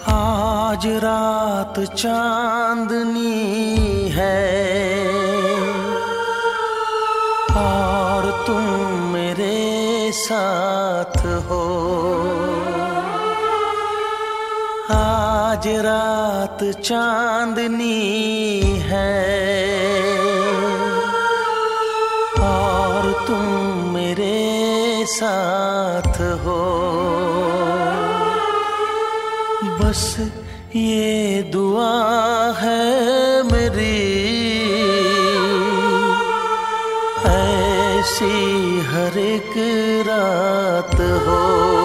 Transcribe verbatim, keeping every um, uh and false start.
आज रात चांदनी है और तुम मेरे साथ हो। आज रात चांदनी है और तुम मेरे साथ हो। बस ये दुआ है मेरी, ऐसी हर एक रात हो।